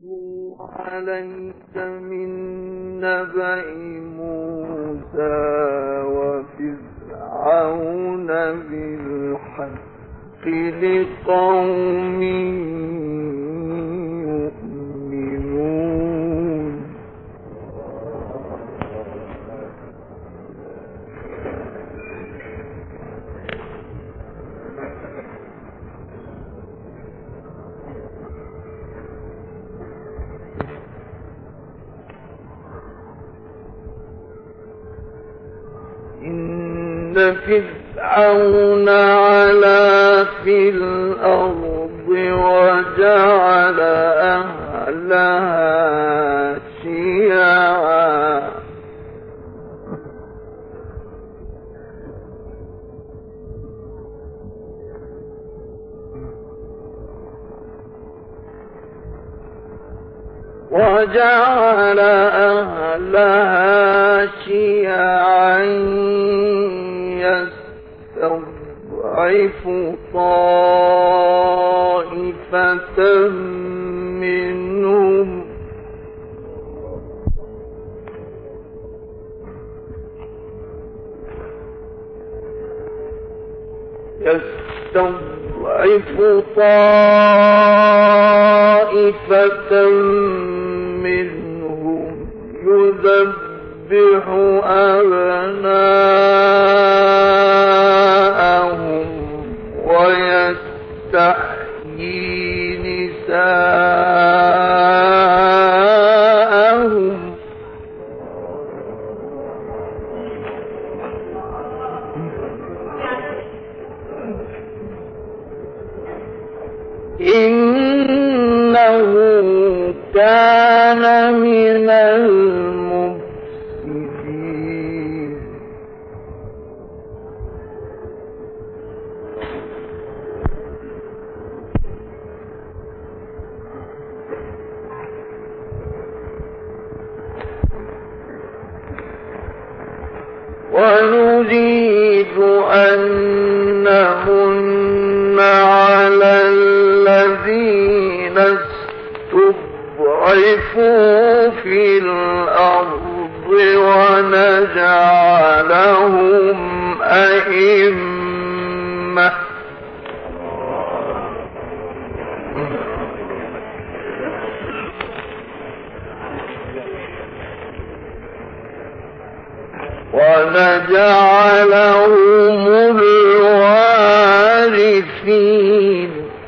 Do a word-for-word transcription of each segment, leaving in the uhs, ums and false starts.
عليك من نبأ موسى وفرعون بالحق لقوم يؤمنون. إن فرعون علا في الأرض وجعل أهلها شيعا وجعل أهلها شيعا يستضعف طائفة منهم يستضعف طائفة منهم يذبح أبناءهم ويستحيي نساءهم إنه كان من المفسدين. ونريد أن نمن على الذين استضعفوا في الأرض ونجعلهم أئمة ونجعلهم الوارثين.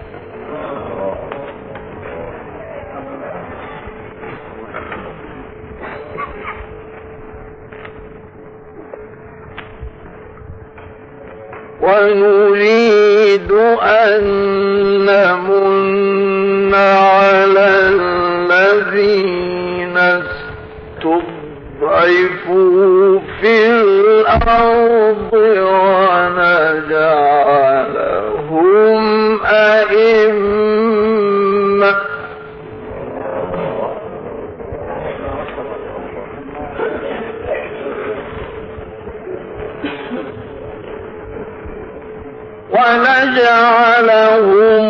ونريد أن نمن على الذين استضعفوا في الأرض ونجعلهم أئمة ونجعلهم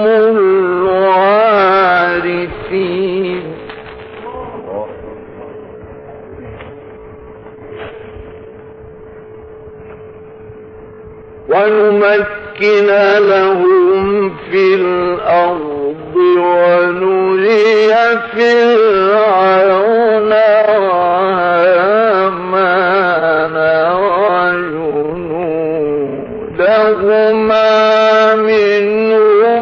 الوارثين. ونمكن لهم في الأرض ونري فرعون وهامان وجنودهما منهم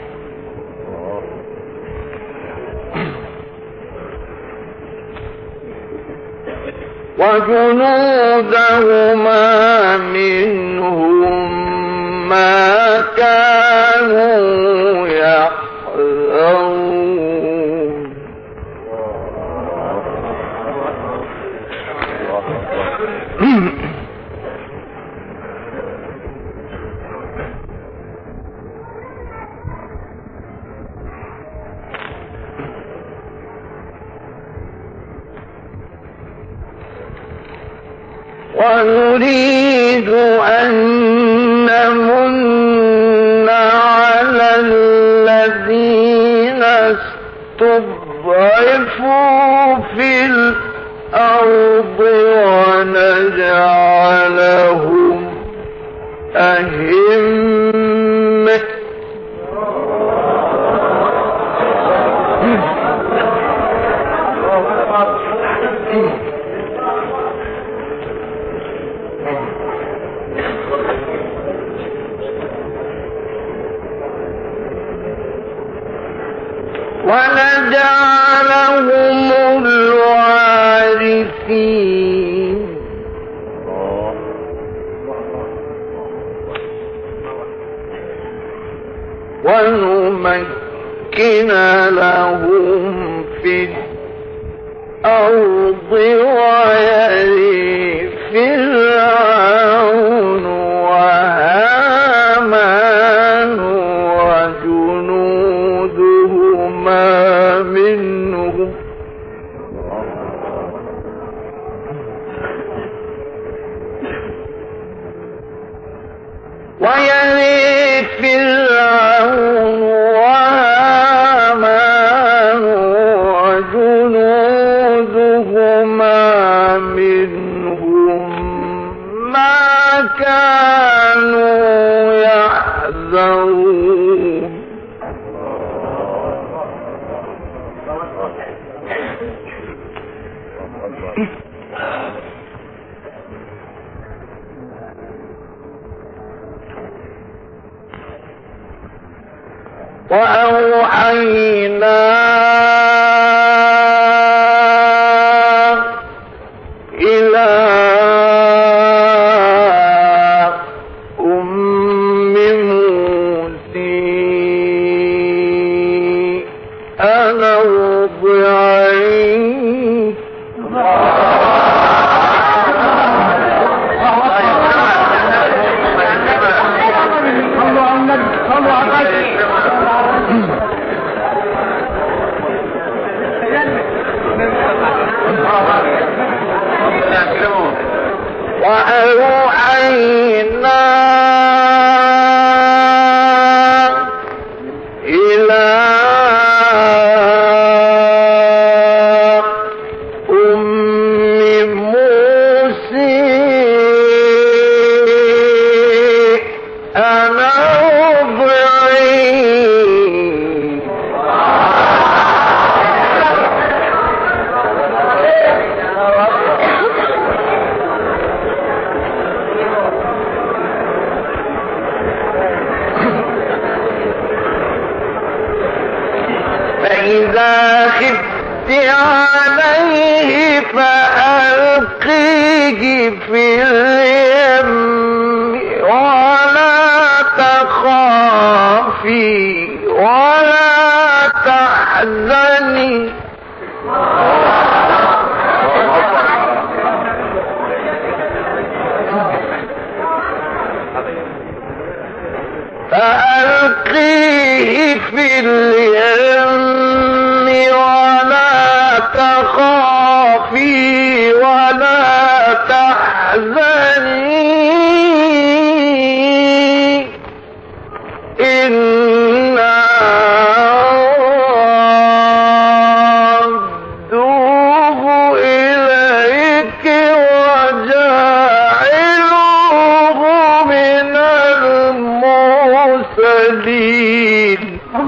وجنودهما منهم ما كانوا يحذرون. ونريد أن نمن على الذين استضعفوا ونستضعفوا في الأرض ونجعلهم أئمة ونجعلهم الوارثين ونمكن لهم في الأرض ويرث فرعون وهامان وجنودهما منهم ويرث فرعون وهامان وجنودهما منهم ما كانوا يحذرون وأوحينا إلى أم موسى أن أرضعيه وأوحينا إلى أم موسى أن أرضعيه فإذا خفت عليه فألقيه في اليم ولا تخافي ولا تحزني فألقيه في اليم ولا تخافي ولا تحزني إنا ردوه إليك وجاعلوه من المرسلين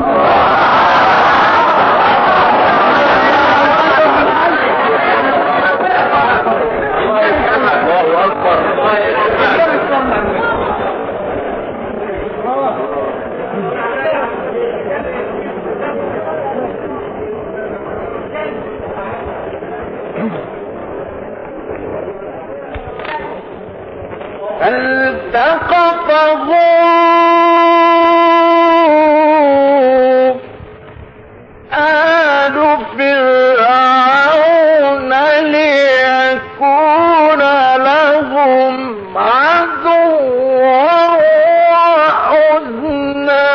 فالتقطه آل فرعون ليكون لهم عدوا وحزنا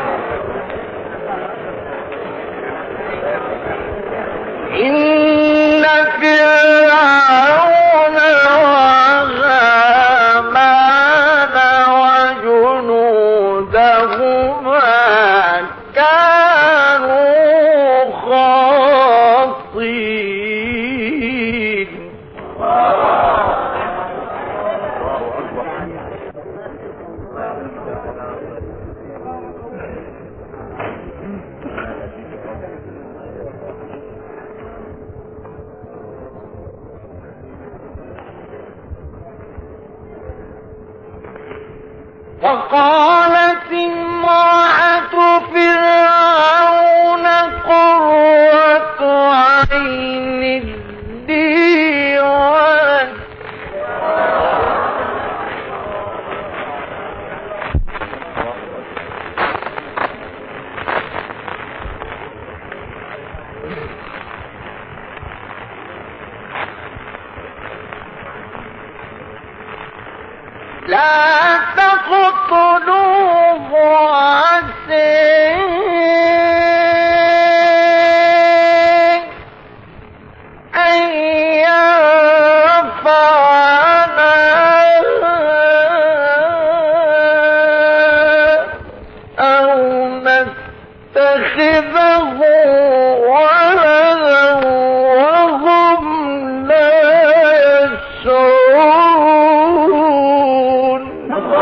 إن وقالت امرأة فرعون قرة عين لي ولك لا تقتلوه عسى أن ينفعنا أو نتخذه ولدا وهم لا يشعرون.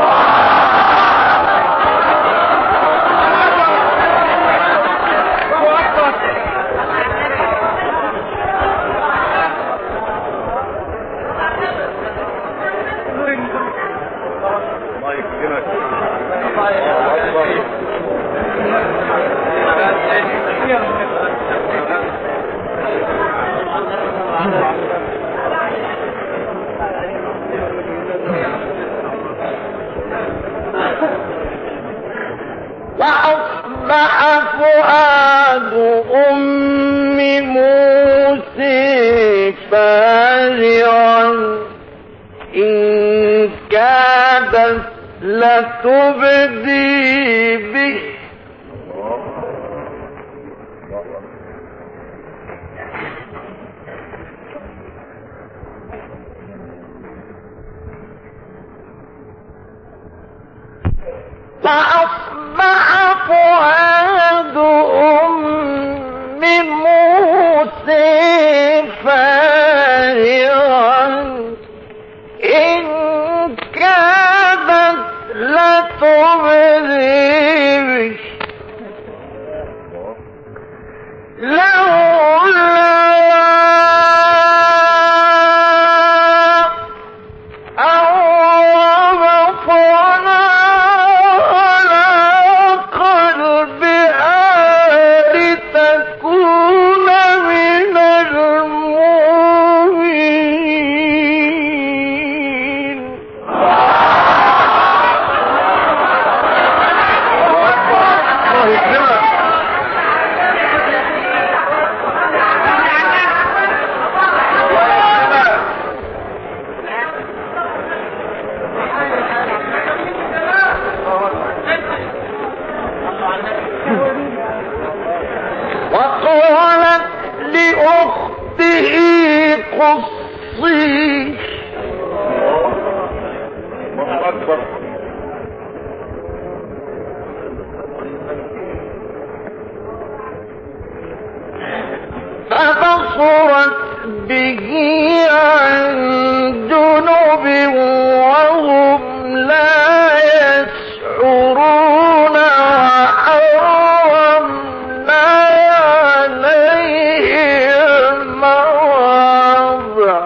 وأصبح فؤاد أم موسى فارغا إن كادت لتبدي به فأصبح فؤاد أم موسى فارغا إن كادت لتبدي به لولا وقالت لأخته قصي فبصرت به عن جنب وهم لا يشعرون وحرمنا عليه المواضع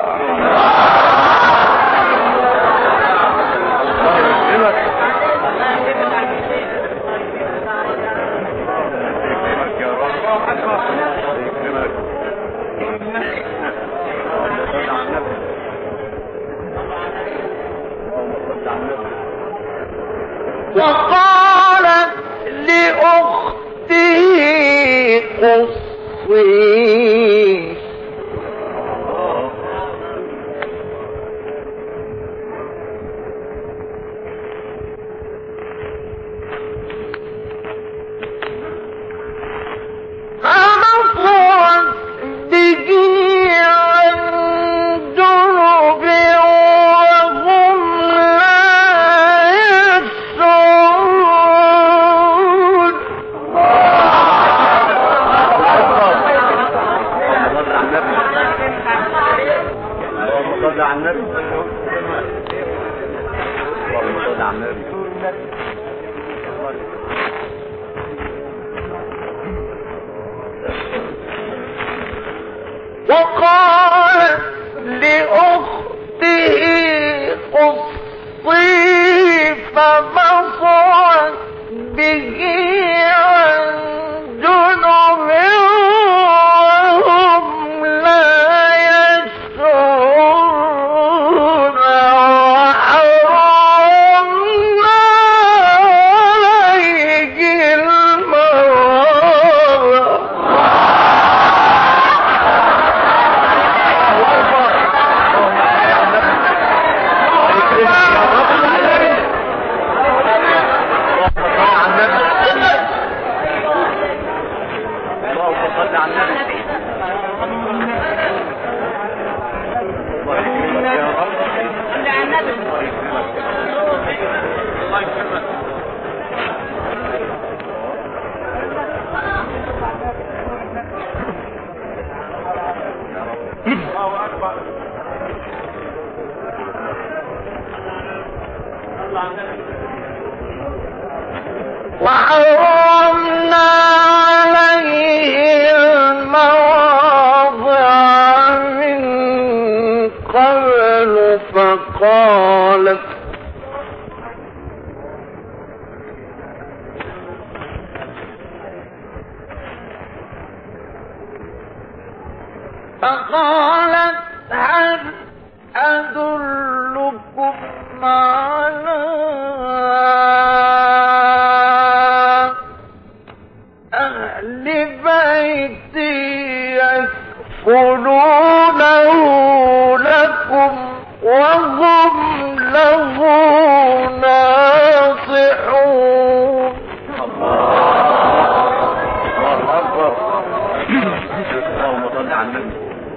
وقالت لأخته قصي فبصرت به عن جنب وهم لا يشعرون. صل على النبي. اللهم صل على النبي. وقالت لأخته قصي فبصرت وحرمنا عليه المواضع من قبل فقالت فقالت هل أدلكم على أهل بيت يكفلونه لكم وهم له ناصحون. الله أكبر. اللهم صل على النبي.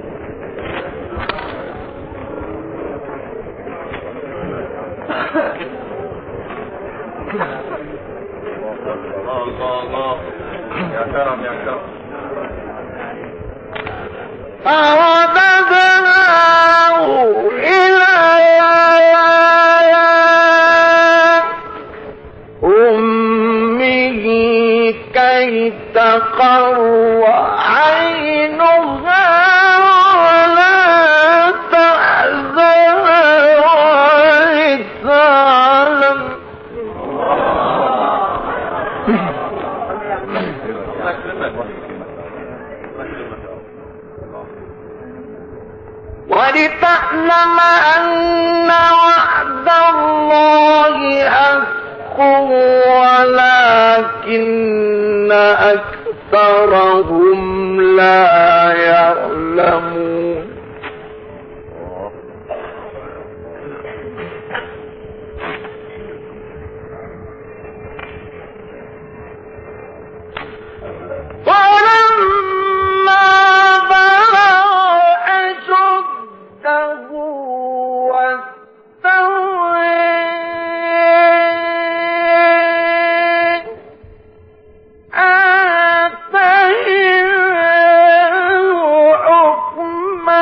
الله الله يا كرم يا كرم. فرددناه إلى أمه كي تقر عينها ولا تحزن ولتعلم ولتعلم أن وعد الله حق ولكن أكثرهم لا يعلمون. ولما بلغ أشده واستوى آتيناه حكما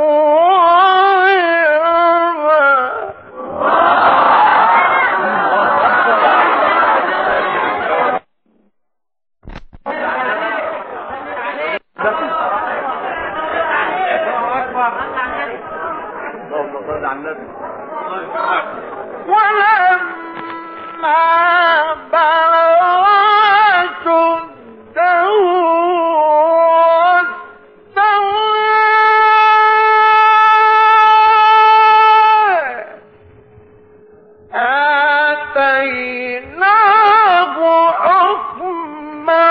ولما بلغ أشده واستوى آتيناه حكما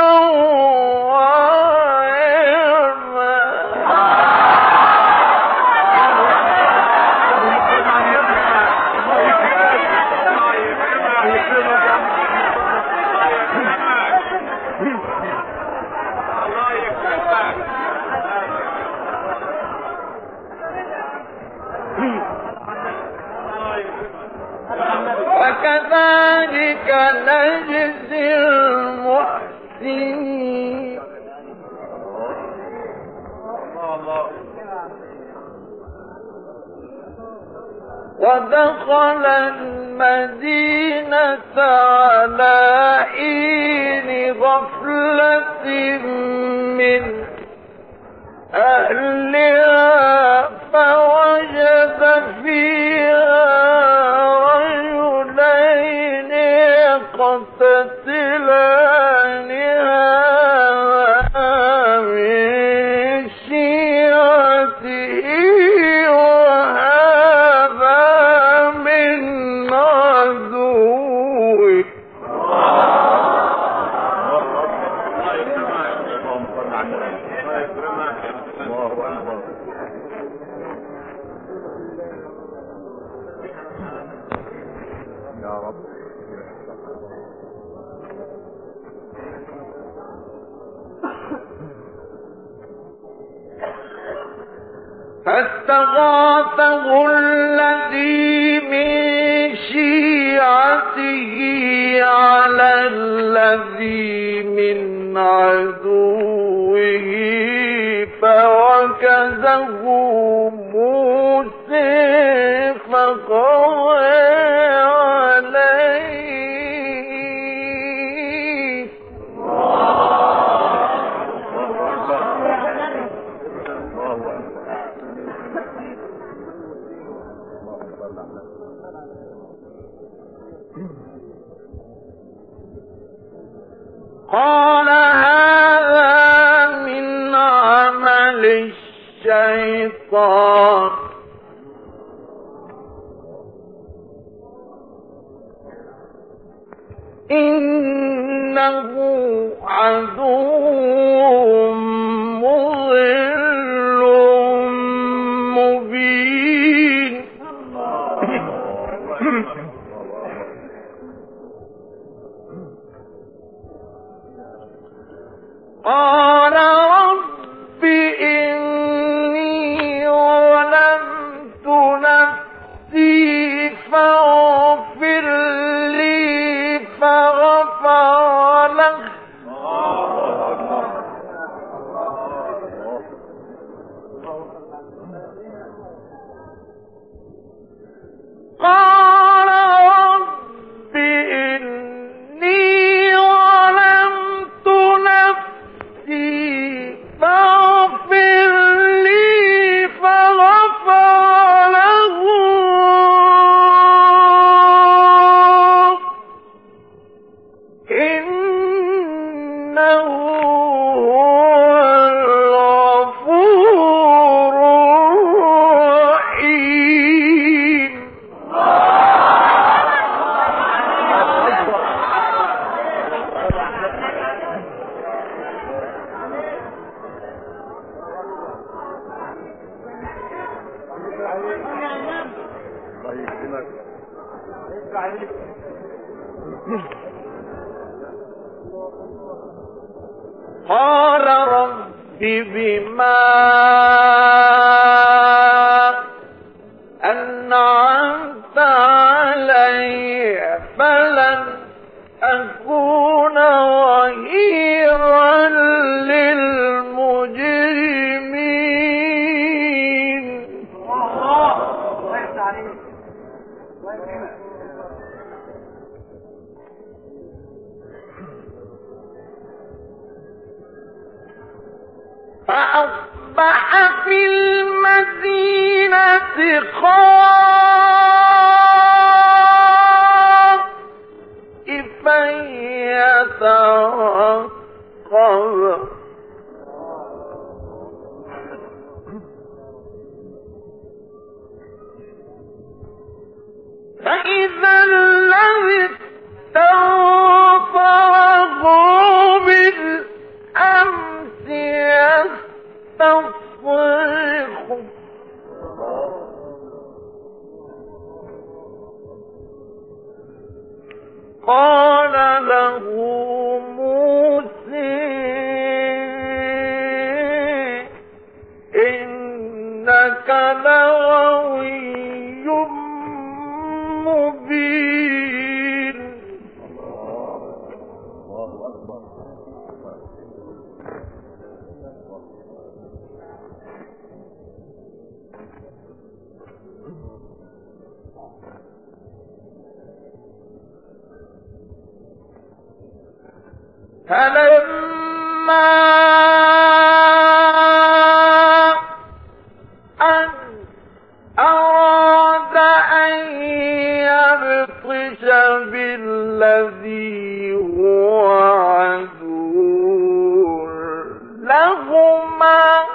وكذلك نجزي المحسنين. ودخل المدينة على حين غفلة من أهلها فوجد فيها رجلين يقتتلان هذا من شيعته وهذا من عدوه. يا رب. فاستغاثه الذي من شيعته على الذي من عدوه فوكزه موسى فقضى عليه قال هذا من عمل الشيطان إنه عدو مضل مبين. قال رب إني ظلمت نفسي فاغفر لي فغفر له قال رب إني ظلمت نفسي فاغفر لي فغفر له إنه هو الغفور الرحيم. قال رب بما أنعمت علي فلن أكون ظهيرا للمجرمين. فأصبح في المدينة خائفا يترقب فإذا الذي استنصره بالأمس يستصرخ قال له موسى إنك لغوي مبين. فلما أن أراد أن يبطش بالذي هو عدو لهما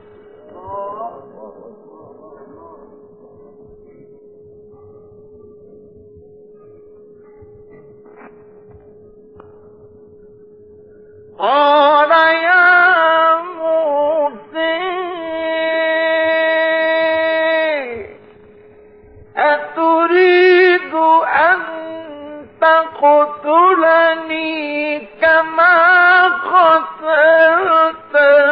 قال يا موسى أتريد أن تقتلني كما قتلت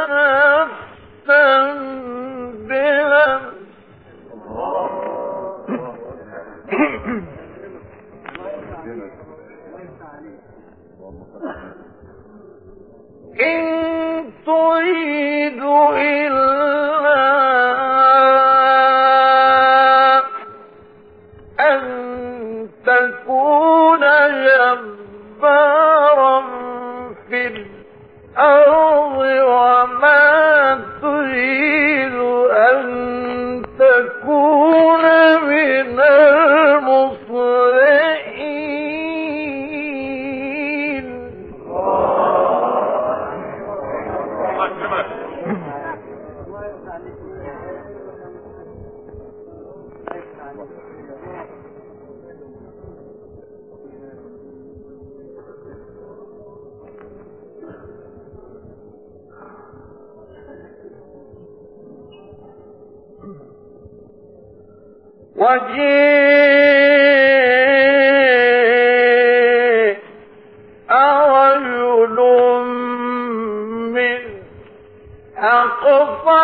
نفسا بالأمس إن تريد إلا أن تكون جبارا في الأرض وما تريد أن تكون من المصلحين. وجيء رجل من أقصى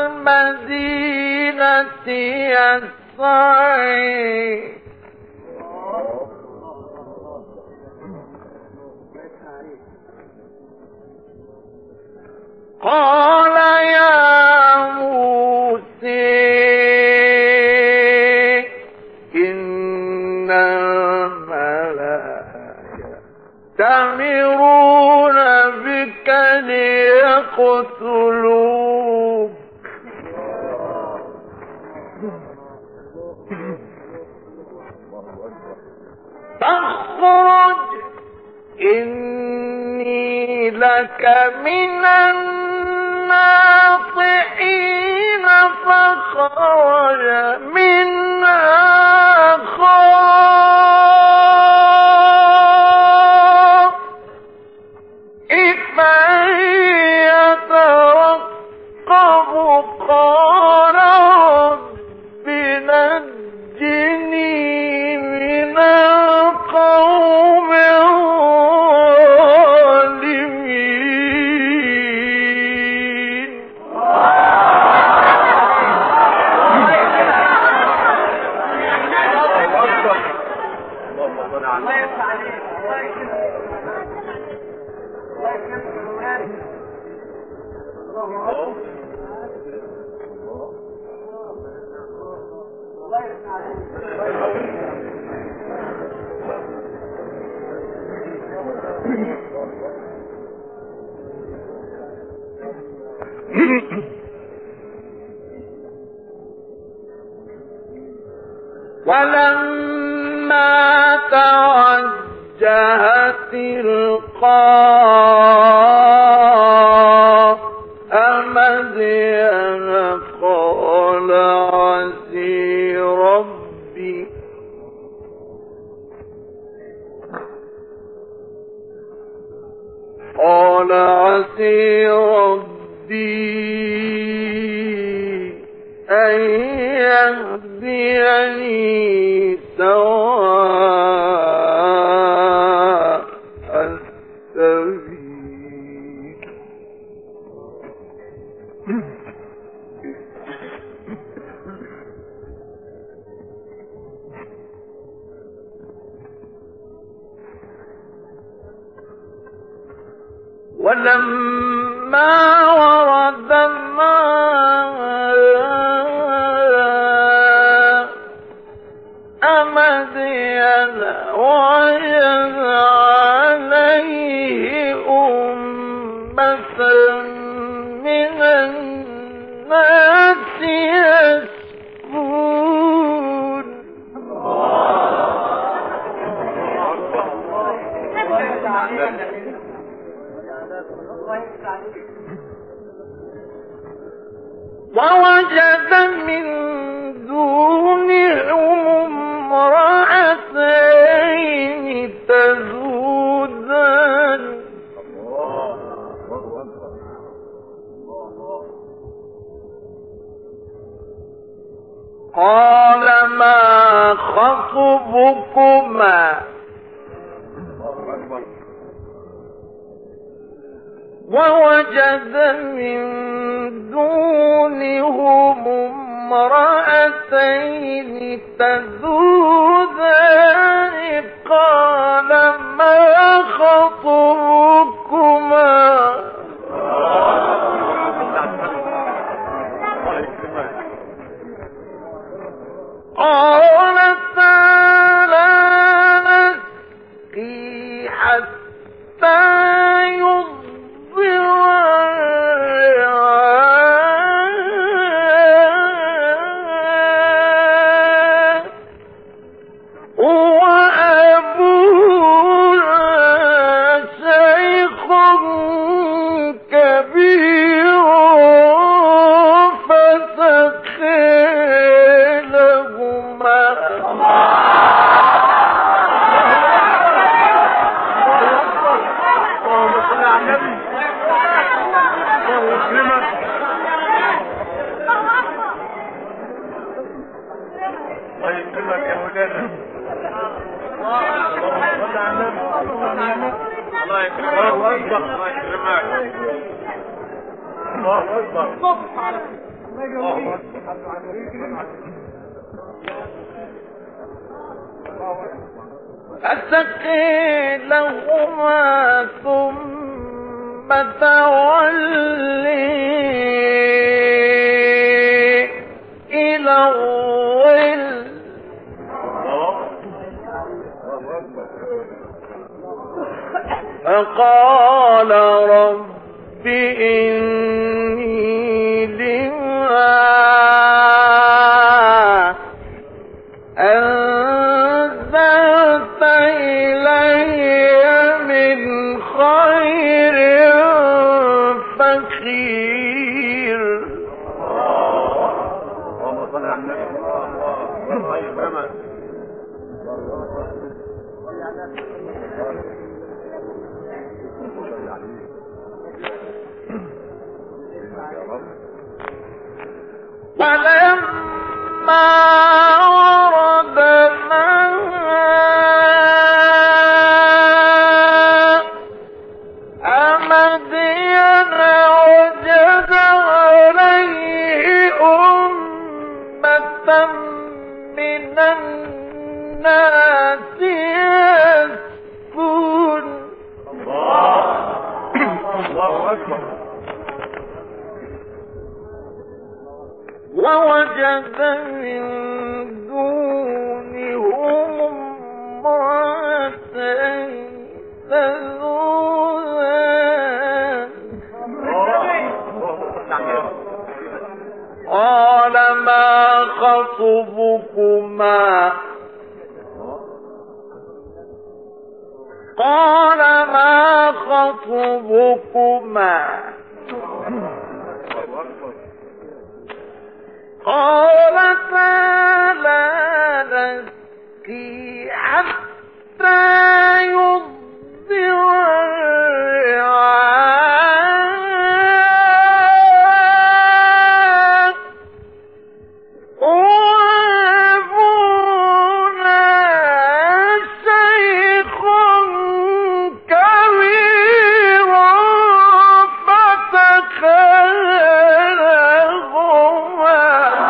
المدينة يسعى قال يا موسى إن الملائكة يأتمرون بك ليقتلوك فاخرج إني لك من الناصحين فخرج منها خائفا يترقب قال رب نجني من القوم الظالمين ولما توجه تلقاء مدين قال عسى ربي قال عسى ربي أن يهديني سواء السبيل ولما ورد ماء مدين وجد عليه أمة من الناس يسكون ووجد من دونهم امرأتين تذودان قال ما خطبكما ووجد من دونهم امرأتين تذودان قال ما خطبكما قالتا لا نسقي حتى الله يكرمك الله يكرمك الله اكبر أستقي لهما ثم تولي إلى الظل فقال رب إني لما أنزلت إلي من خير فقير. اللهم صل على النبي الله يكرمك ولما ورد ماء مدين وجد عليه أمة من الناس يسكون. الله أكبر. ووجد من دونهم امرأتين تذودان قال ما خطبكما قال ما خطبكما قالتا لا نسقي حتى يصدر الرعاء وأبونا شيخ كبير فتخيرهما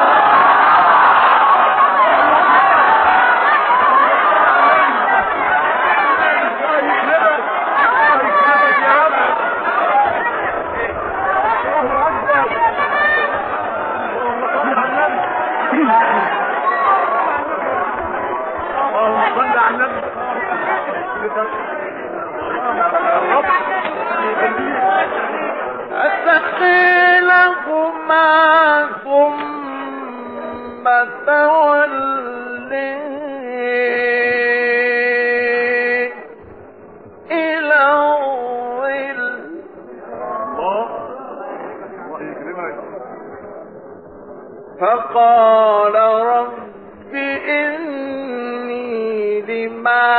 أستقي لهما ثم تولي إلى الظل فقال رب إني لما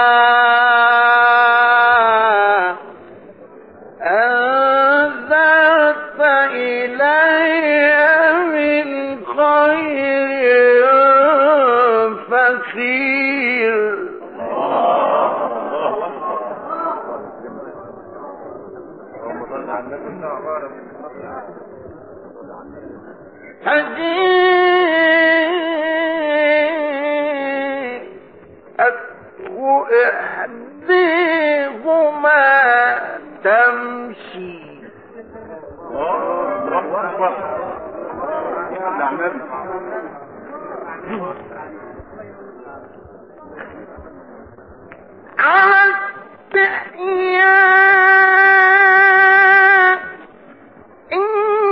أنزلت إلي من خير فقير. هديئته إحديهما تمشي على استحياء إن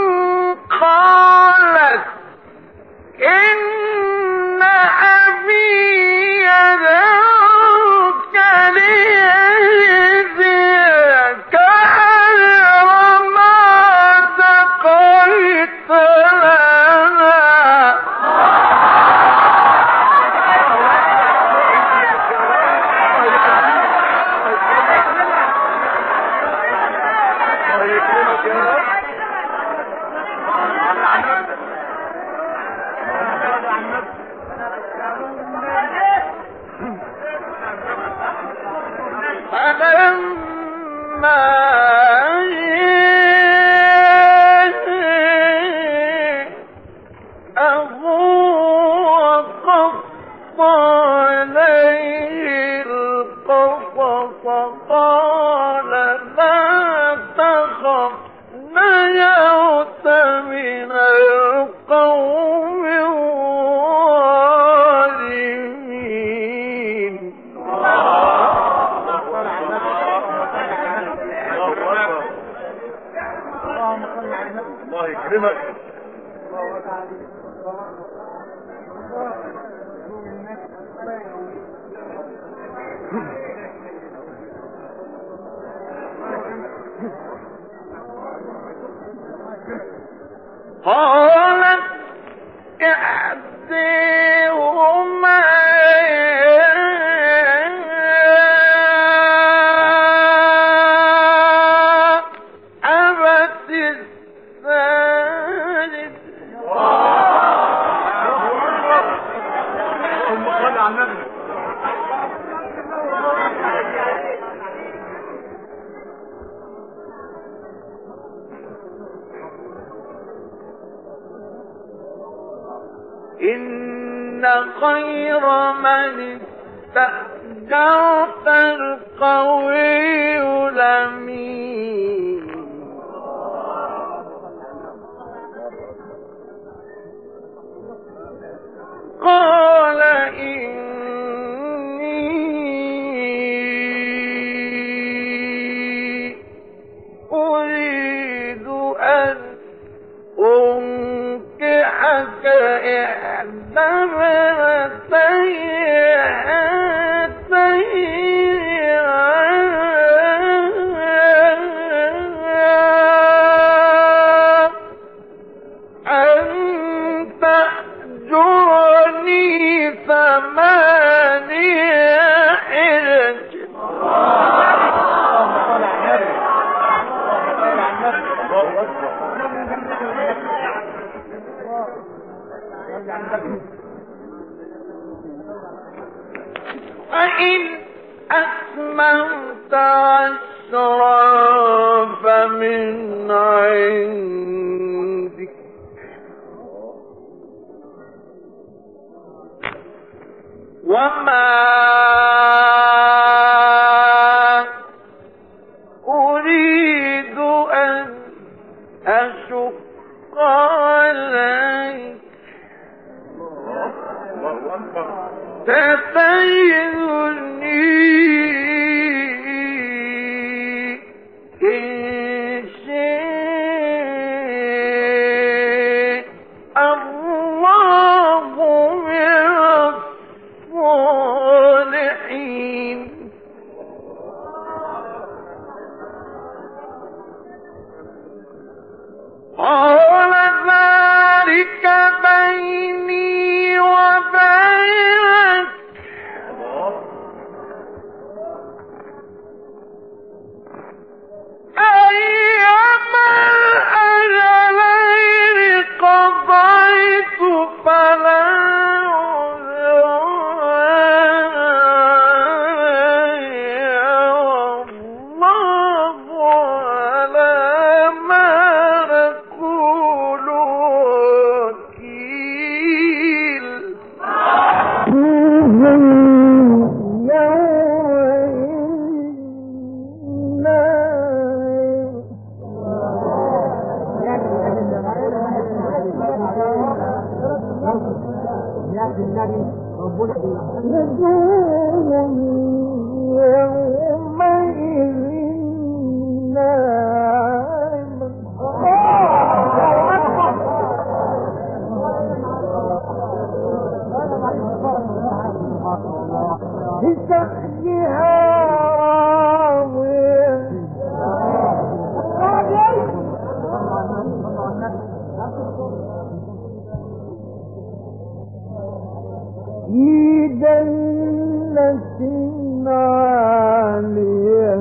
قالت إن أبي يدعوك ليجزيك أجر ما سقيت لنا. فلما قالت إحداهما أبت الثالث إن خير من استأجرت القوي الأمين قال إني أريد أن أنكحك إحدى ابنتي أن تأجرني ثمانية حجج فإن أتممت عشرا فمن عندك وما أريد أن أشق عليك تتيذني إن شاء الله من الصالحين قال ذلك بيني وبينك أيما الأجلين قضيت فلا في جنة عالية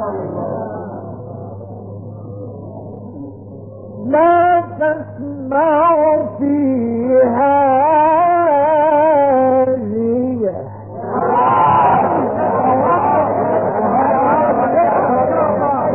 لا تسمع فيها لاغية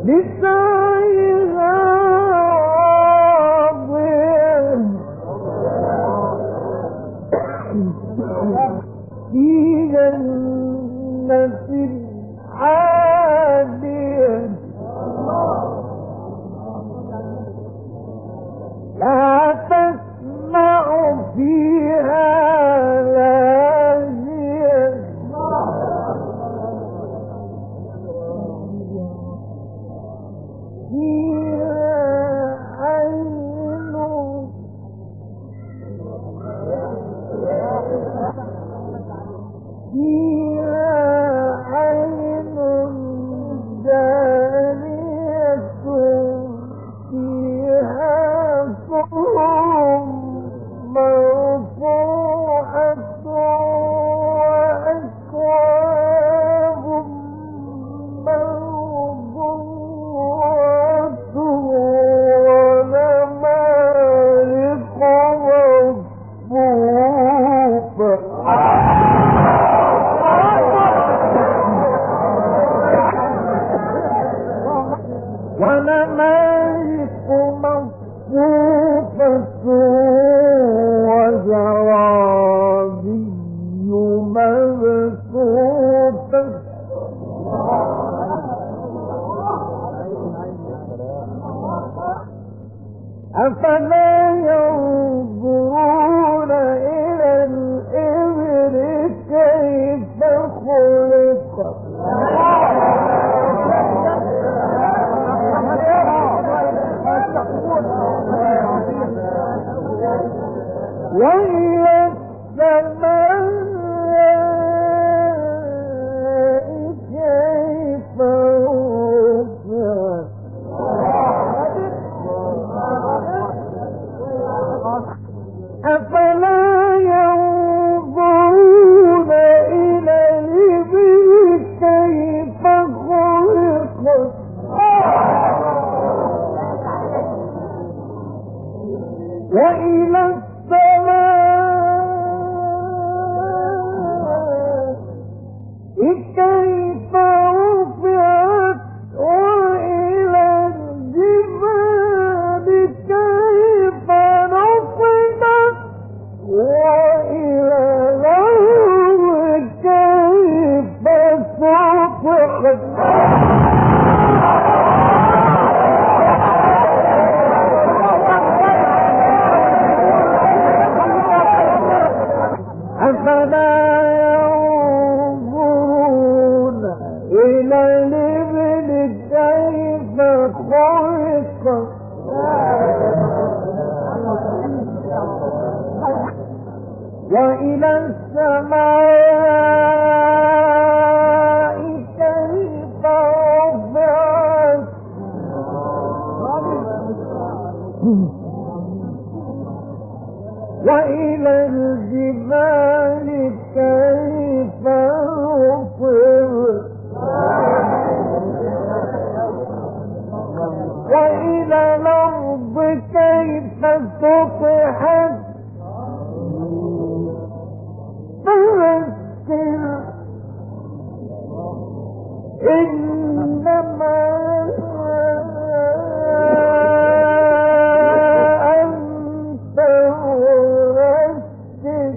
لسعيها راضية في جنة عالية لا تسمع فيها لاغية فيها عين فيها عين جارية فيها سرر مرفوعة وأكواب موضوعة ونمارق مصفوفة ونمارق مصفوفة وزرابي مبثوثة أفلا ينظرون إلى الإبل كيف خلقت وإلى السماء كيف رفعت أفلا ينظرون إلى الإبل كيف خلقت وإلى السماء كيف رفعت وإلى الجبال كيف نصبت وإلى الأرض كيف سطحت أفلا ينظرون إلى الإبل كيف خلقت وإلى السماء كيف رفعت وإلى الجبال كيف رفعت وإلى الأرض كيف سطحت فذكر إنما أنت مرشد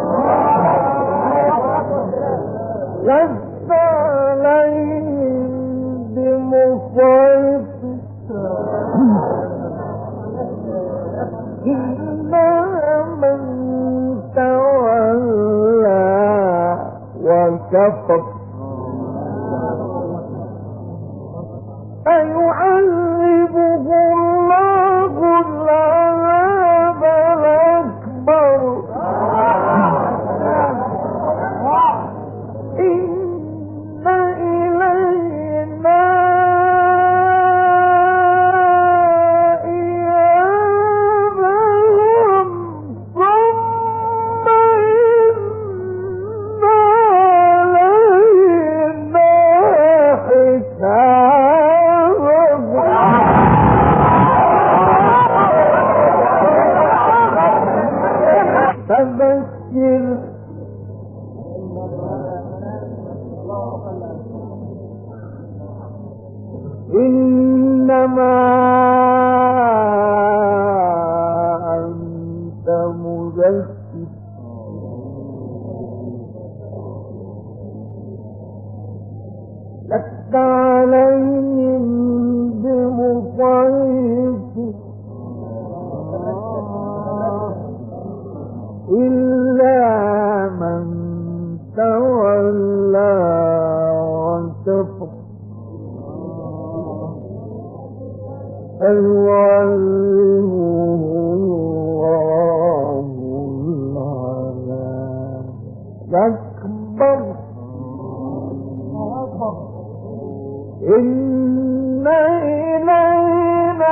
لست عليهم بمسيطر إلا من تولى وكفر فيعذبه الله العذاب الأكبر إن إلينا إيابهم ثم إن علينا حسابهم فذكر إن إنما أنت مذكر لست عليهم بمسيطر إلا من تولى وكفر فيعذبه الله العذاب الأكبر إن إلينا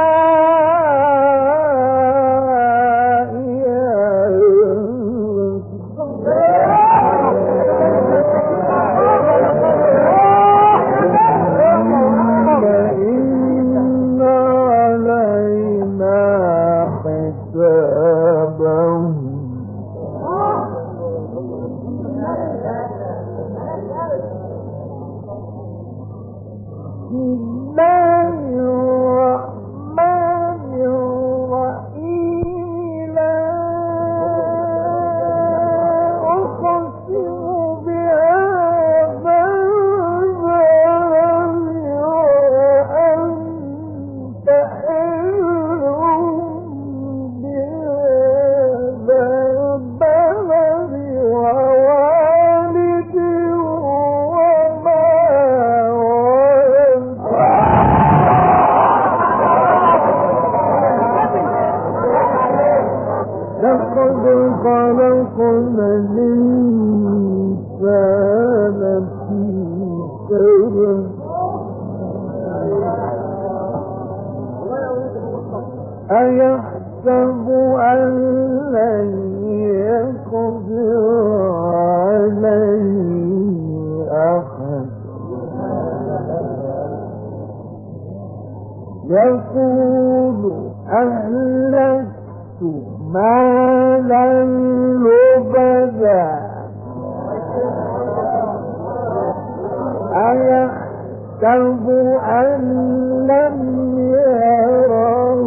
خلقنا الإنسان في كبد أيحسب أن لن يقدر عليه أحد يقول أهلكت مالا لبدا أيحسب أن لم يره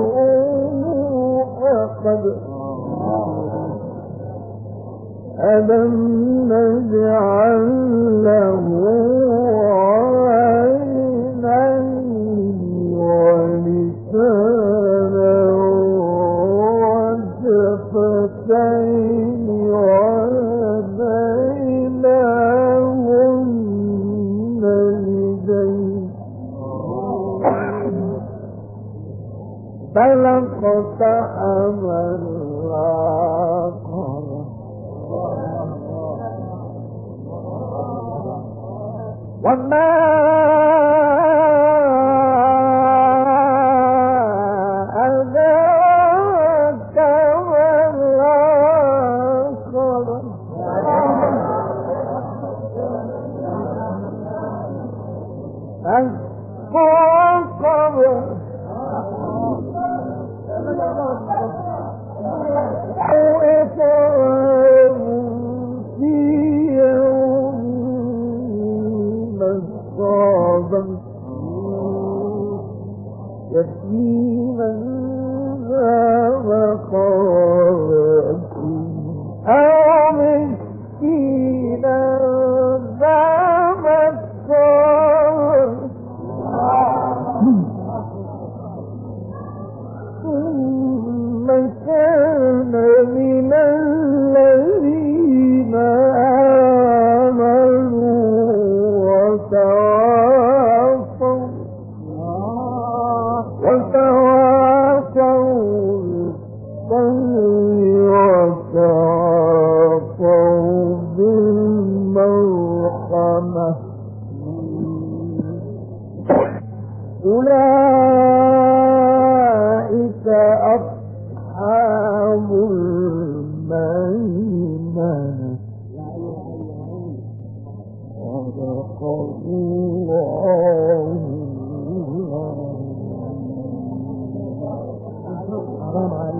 أحد ألم نجعل له عينين ولسانا وشفتين وهديناه النجدين فلاقتحم العقبة وما أدراك ما العقبة العقبة أو إطعام في يوم مسغبا يتيما ذا مقربة أو مسكينا ذا مقربة ثم كان من الذين آمنوا وتواصوا وتواصوا بالصبر وتواصوا بالمرحمة أولئك أصحاب الميمنة صدق الله.